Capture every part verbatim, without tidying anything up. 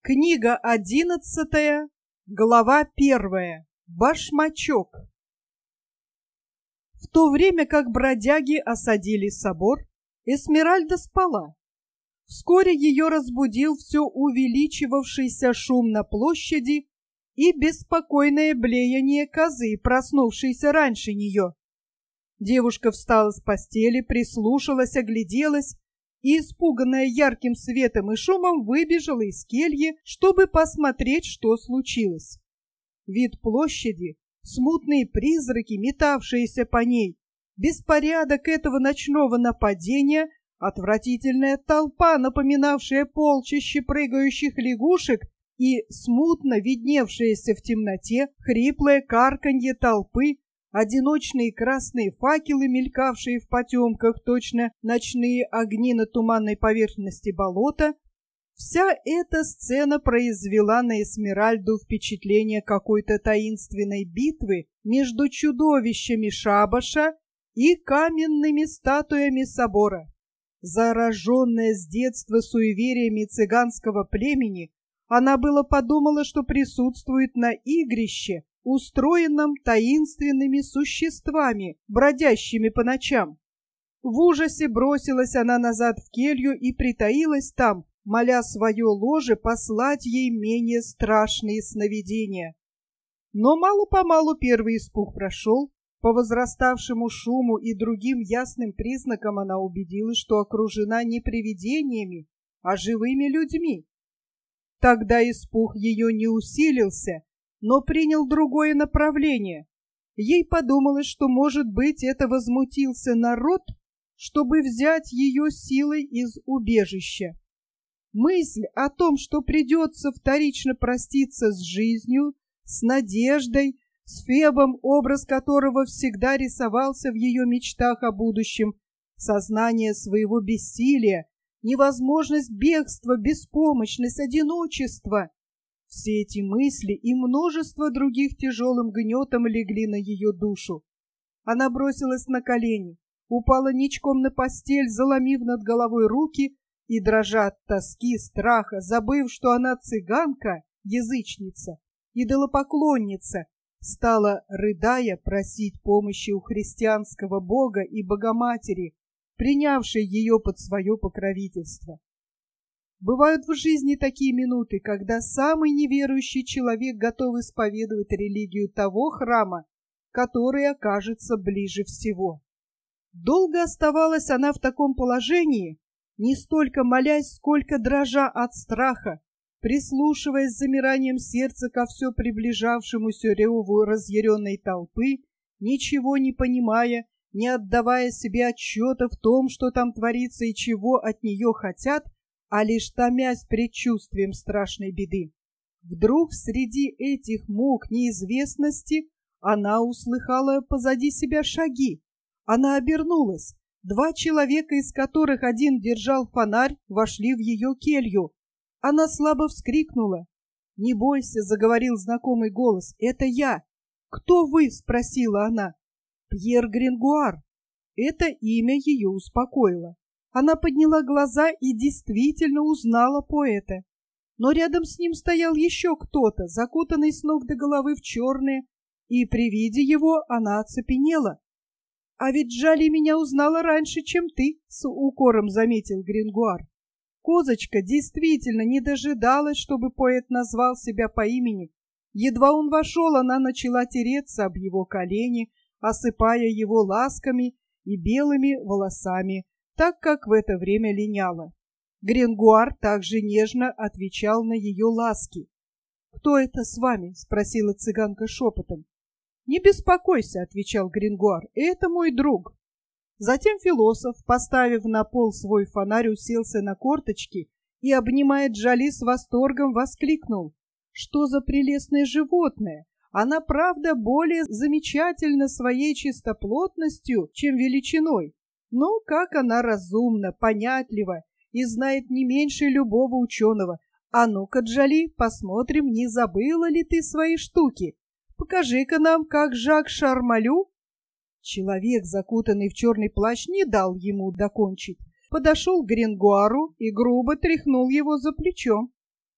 Книга одиннадцатая, глава первая. Башмачок. В то время как бродяги осадили собор, Эсмеральда спала. Вскоре ее разбудил все увеличивавшийся шум на площади и беспокойное блеяние козы, проснувшейся раньше нее. Девушка встала с постели, прислушалась, огляделась и, испуганная ярким светом и шумом, выбежала из кельи, чтобы посмотреть, что случилось. Вид площади, смутные призраки, метавшиеся по ней, беспорядок этого ночного нападения, отвратительная толпа, напоминавшая полчище прыгающих лягушек, и смутно видневшееся в темноте хриплое карканье толпы, одиночные красные факелы, мелькавшие в потемках, точно ночные огни на туманной поверхности болота, вся эта сцена произвела на Эсмеральду впечатление какой-то таинственной битвы между чудовищами шабаша и каменными статуями собора. Зараженная с детства суевериями цыганского племени, она было подумала, что присутствует на игрище, устроенном таинственными существами, бродящими по ночам. В ужасе бросилась она назад в келью и притаилась там, моля свое ложе послать ей менее страшные сновидения. Но мало-помалу первый испуг прошел. По возраставшему шуму и другим ясным признакам она убедилась, что окружена не привидениями, а живыми людьми. Тогда испуг ее не усилился, но принял другое направление. Ей подумалось, что, может быть, это возмутился народ, чтобы взять ее силой из убежища. Мысль о том, что придется вторично проститься с жизнью, с надеждой, с Фебом, образ которого всегда рисовался в ее мечтах о будущем, сознание своего бессилия, невозможность бегства, беспомощность, одиночество — все эти мысли и множество других тяжелым гнетом легли на ее душу. Она бросилась на колени, упала ничком на постель, заломив над головой руки, и, дрожа от тоски, страха, забыв, что она цыганка, язычница, идолопоклонница, стала, рыдая, просить помощи у христианского Бога и Богоматери, принявшей ее под свое покровительство. Бывают в жизни такие минуты, когда самый неверующий человек готов исповедовать религию того храма, который окажется ближе всего. Долго оставалась она в таком положении, не столько молясь, сколько дрожа от страха, прислушиваясь с замиранием сердца ко все приближавшемуся реву разъяренной толпы, ничего не понимая, не отдавая себе отчета в том, что там творится и чего от нее хотят, а лишь томясь предчувствием страшной беды. Вдруг среди этих мук неизвестности она услыхала позади себя шаги. Она обернулась. Два человека, из которых один держал фонарь, вошли в ее келью. Она слабо вскрикнула. «Не бойся», — заговорил знакомый голос, — «это я». «Кто вы?» — спросила она. «Пьер Грингуар». Это имя ее успокоило. Она подняла глаза и действительно узнала поэта. Но рядом с ним стоял еще кто-то, закутанный с ног до головы в черное, и при виде его она оцепенела. «А ведь Джоли меня узнала раньше, чем ты», — с укором заметил Грингуар. Козочка действительно не дожидалась, чтобы поэт назвал себя по имени. Едва он вошел, она начала тереться об его колени, осыпая его ласками и белыми волосами, так как в это время линяла. Грингуар также нежно отвечал на ее ласки. «Кто это с вами?» — спросила цыганка шепотом. «Не беспокойся», — отвечал Грингуар, — «это мой друг». Затем философ, поставив на пол свой фонарь, уселся на корточки и, обнимая Джоли, с восторгом воскликнул: «Что за прелестное животное! Она, правда, более замечательна своей чистоплотностью, чем величиной. Но как она разумна, понятлива и знает не меньше любого ученого. А ну-ка, Джоли, посмотрим, не забыла ли ты свои штуки. Покажи-ка нам, как Жак Шармалю». Человек, закутанный в черный плащ, не дал ему докончить. Подошел к Грингуару и грубо тряхнул его за плечо.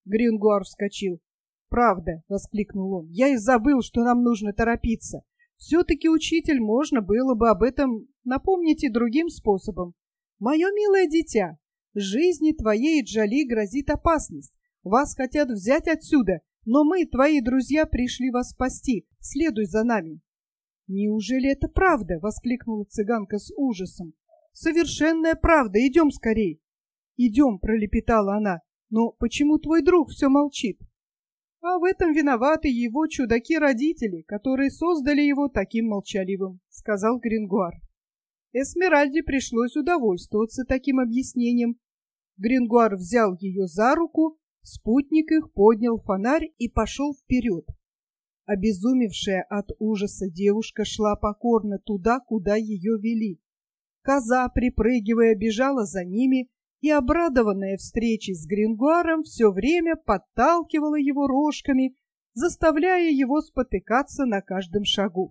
Грингуар вскочил. «Правда!» — воскликнул он. «Я и забыл, что нам нужно торопиться. Все-таки, учитель, можно было бы об этом напомнить и другим способом. Мое милое дитя, жизни твоей и Джали грозит опасность. Вас хотят взять отсюда, но мы, твои друзья, пришли вас спасти. Следуй за нами». «Неужели это правда?» — воскликнула цыганка с ужасом. «Совершенная правда. Идем скорей». «Идем», — пролепетала она. «Но почему твой друг все молчит?» «А в этом виноваты его чудаки-родители, которые создали его таким молчаливым», — сказал Грингуар. Эсмеральде пришлось удовольствоваться таким объяснением. Грингуар взял ее за руку, спутник их поднял фонарь и пошел вперед. Обезумевшая от ужаса девушка шла покорно туда, куда ее вели. Коза, припрыгивая, бежала за ними, и, обрадованная встречей с Грингуаром, все время подталкивала его рожками, заставляя его спотыкаться на каждом шагу.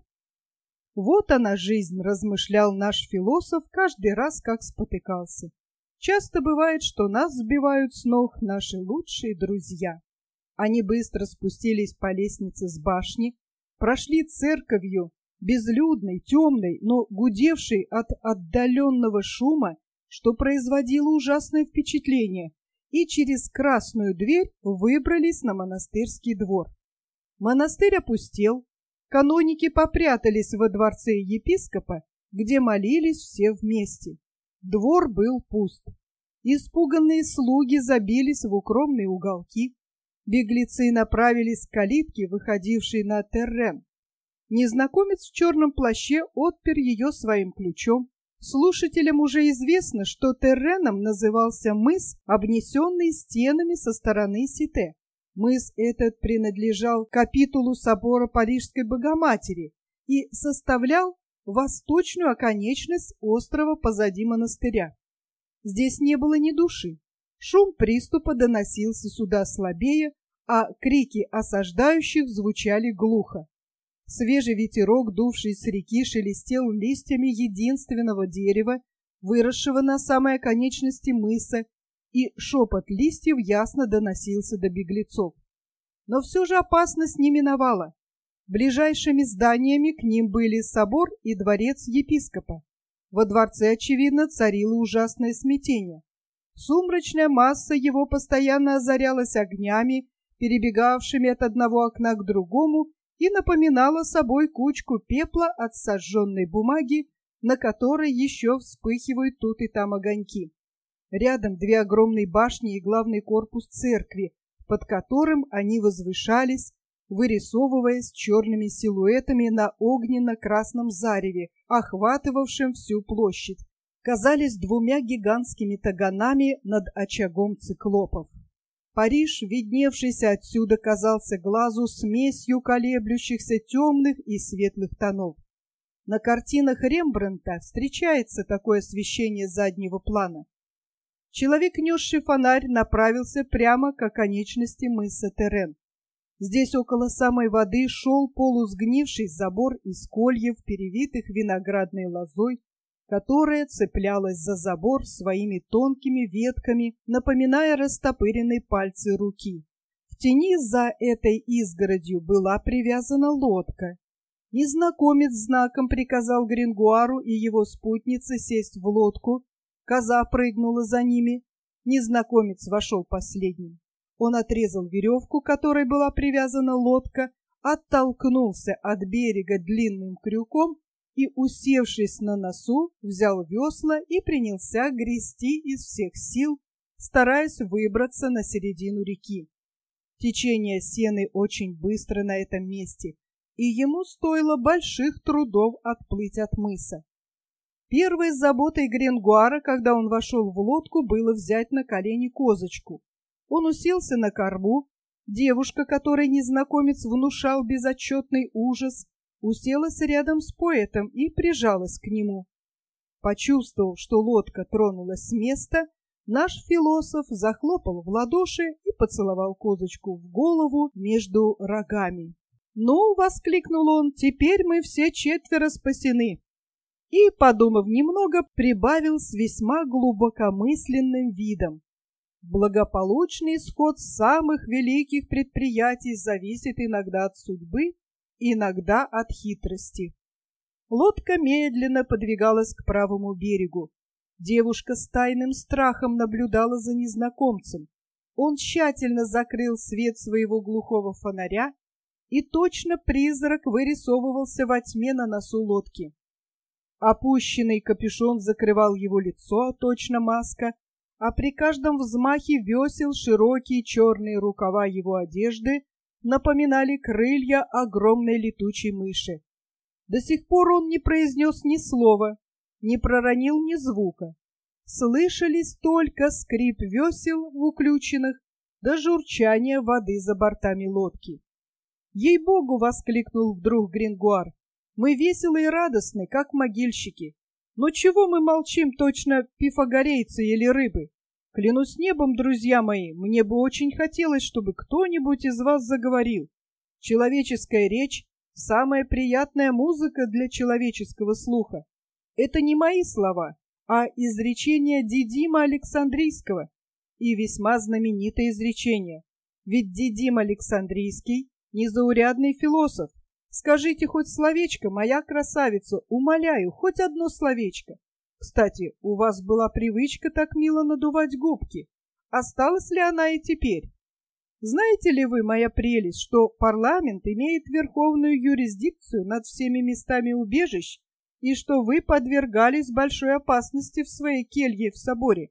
«Вот она жизнь», — размышлял наш философ каждый раз, как спотыкался. «Часто бывает, что нас сбивают с ног наши лучшие друзья». Они быстро спустились по лестнице с башни, прошли церковью, безлюдной, темной, но гудевшей от отдаленного шума, что производило ужасное впечатление, и через красную дверь выбрались на монастырский двор. Монастырь опустел, каноники попрятались во дворце епископа, где молились все вместе. Двор был пуст. Испуганные слуги забились в укромные уголки. Беглецы направились к калитке, выходившей на террен. Незнакомец в черном плаще отпер ее своим ключом. Слушателям уже известно, что терреном назывался мыс, обнесенный стенами со стороны Сите. Мыс этот принадлежал капитулу собора Парижской Богоматери и составлял восточную оконечность острова позади монастыря. Здесь не было ни души. Шум приступа доносился сюда слабее, а крики осаждающих звучали глухо. Свежий ветерок, дувший с реки, шелестел листьями единственного дерева, выросшего на самой оконечности мыса, и шепот листьев ясно доносился до беглецов. Но все же опасность не миновала. Ближайшими зданиями к ним были собор и дворец епископа. Во дворце, очевидно, царило ужасное смятение. Сумрачная масса его постоянно озарялась огнями, перебегавшими от одного окна к другому, и напоминала собой кучку пепла от сожженной бумаги, на которой еще вспыхивают тут и там огоньки. Рядом две огромные башни и главный корпус церкви, под которым они возвышались, вырисовываясь черными силуэтами на огненно-красном зареве, охватывавшем всю площадь, казались двумя гигантскими таганами над очагом циклопов. Париж, видневшийся отсюда, казался глазу смесью колеблющихся темных и светлых тонов. На картинах Рембрандта встречается такое освещение заднего плана. Человек, несший фонарь, направился прямо к оконечности мыса Террен. Здесь около самой воды шел полусгнивший забор из кольев, перевитых виноградной лозой, которая цеплялась за забор своими тонкими ветками, напоминая растопыренные пальцы руки. В тени за этой изгородью была привязана лодка. Незнакомец знаком приказал Грингуару и его спутнице сесть в лодку. Коза прыгнула за ними. Незнакомец вошел последним. Он отрезал веревку, которой была привязана лодка, оттолкнулся от берега длинным крюком и, усевшись на носу, взял весла и принялся грести из всех сил, стараясь выбраться на середину реки. Течение Сены очень быстро на этом месте, и ему стоило больших трудов отплыть от мыса. Первой заботой Грингуара, когда он вошел в лодку, было взять на колени козочку. Он уселся на корму. Девушка, которой незнакомец внушал безотчетный ужас, уселась рядом с поэтом и прижалась к нему. Почувствовав, что лодка тронулась с места, наш философ захлопал в ладоши и поцеловал козочку в голову между рогами. «Ну, — воскликнул он, — теперь мы все четверо спасены!» И, подумав немного, прибавил с весьма глубокомысленным видом: Благополучный исход самых великих предприятий зависит иногда от судьбы, иногда от хитрости. Лодка медленно подвигалась к правому берегу. Девушка с тайным страхом наблюдала за незнакомцем. Он тщательно закрыл свет своего глухого фонаря, и точно призрак вырисовывался во тьме на носу лодки. Опущенный капюшон закрывал его лицо, точно маска, а при каждом взмахе весел широкие черные рукава его одежды напоминали крылья огромной летучей мыши. До сих пор он не произнес ни слова, не проронил ни звука. Слышались только скрип весел в уключенных да журчание воды за бортами лодки. «Ей-богу!» — воскликнул вдруг Грингуар. «Мы веселы и радостны, как могильщики. Но чего мы молчим, точно пифагорейцы или рыбы? Клянусь небом, друзья мои, мне бы очень хотелось, чтобы кто-нибудь из вас заговорил. Человеческая речь — самая приятная музыка для человеческого слуха. Это не мои слова, а изречение Дидима Александрийского, и весьма знаменитое изречение. Ведь Дидим Александрийский — незаурядный философ. Скажите хоть словечко, моя красавица, умоляю, хоть одно словечко. Кстати, у вас была привычка так мило надувать губки. Осталась ли она и теперь? Знаете ли вы, моя прелесть, что парламент имеет верховную юрисдикцию над всеми местами убежищ, и что вы подвергались большой опасности в своей келье в соборе?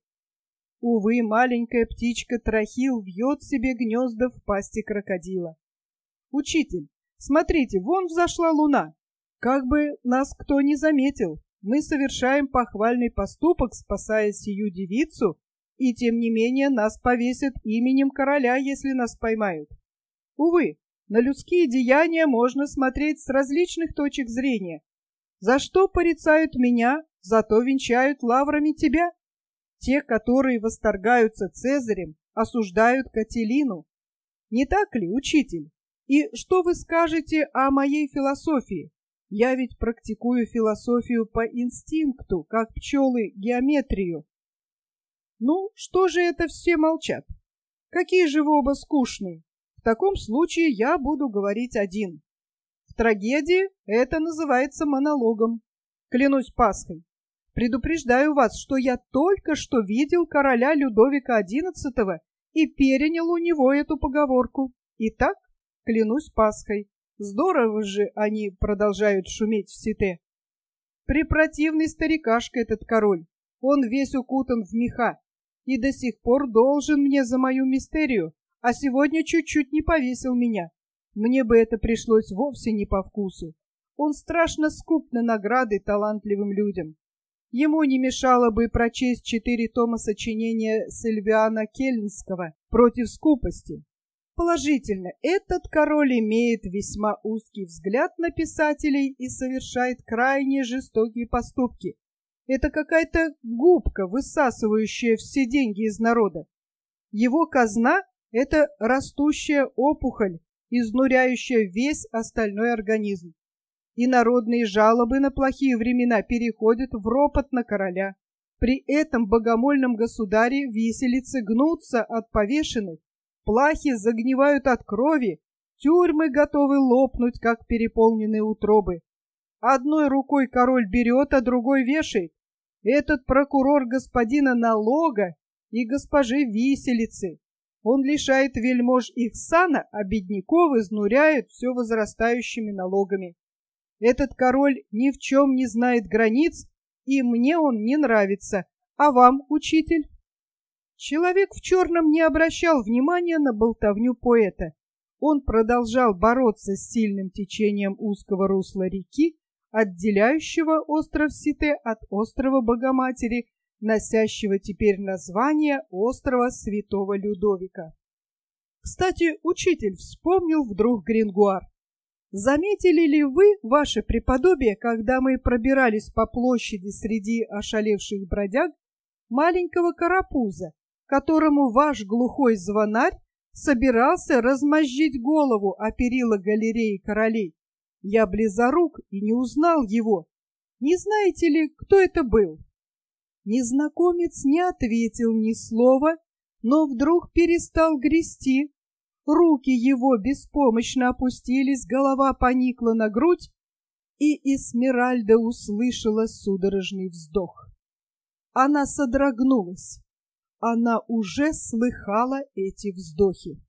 Увы, маленькая птичка Трахил вьет себе гнезда в пасти крокодила. Учитель, смотрите, вон взошла луна. Как бы нас кто не заметил, мы совершаем похвальный поступок, спасая сию девицу, и тем не менее нас повесят именем короля, если нас поймают. Увы, на людские деяния можно смотреть с различных точек зрения. За что порицают меня, зато венчают лаврами тебя. Те, которые восторгаются Цезарем, осуждают Катилину. Не так ли, учитель? И что вы скажете о моей философии? Я ведь практикую философию по инстинкту, как пчелы геометрию. Ну, что же это все молчат? Какие же вы оба скучные. В таком случае я буду говорить один. В трагедии это называется монологом. Клянусь Пасхой. Предупреждаю вас, что я только что видел короля Людовика одиннадцатого и перенял у него эту поговорку. Итак, клянусь Пасхой. Здорово же они продолжают шуметь в Сите. Препротивный старикашка этот король. Он весь укутан в меха и до сих пор должен мне за мою мистерию, а сегодня чуть-чуть не повесил меня. Мне бы это пришлось вовсе не по вкусу. Он страшно скуп на награды талантливым людям. Ему не мешало бы прочесть четыре тома сочинения Сильвиана Кельнского «Против скупости». Положительно, этот король имеет весьма узкий взгляд на писателей и совершает крайне жестокие поступки. Это какая-то губка, высасывающая все деньги из народа. Его казна — это растущая опухоль, изнуряющая весь остальной организм. И народные жалобы на плохие времена переходят в ропот на короля. При этом богомольном государе виселицы гнутся от повешенных, плахи загнивают от крови, тюрьмы готовы лопнуть, как переполненные утробы. Одной рукой король берет, а другой вешает. Этот прокурор господина налога и госпожи виселицы. Он лишает вельмож их сана, а бедняков изнуряет все возрастающими налогами. Этот король ни в чем не знает границ, и мне он не нравится. А вам, учитель? Человек в черном не обращал внимания на болтовню поэта. Он продолжал бороться с сильным течением узкого русла реки, отделяющего остров Сите от острова Богоматери, носящего теперь название острова Святого Людовика. Кстати, учитель, вспомнил вдруг Грингуар. Заметили ли вы, ваше преподобие, когда мы пробирались по площади среди ошалевших бродяг, маленького карапуза, которому ваш глухой звонарь собирался размозжить голову о перила галереи королей? Я близорук и не узнал его. Не знаете ли, кто это был? Незнакомец не ответил ни слова, но вдруг перестал грести. Руки его беспомощно опустились, голова поникла на грудь, и Эсмеральда услышала судорожный вздох. Она содрогнулась. Она уже слыхала эти вздохи.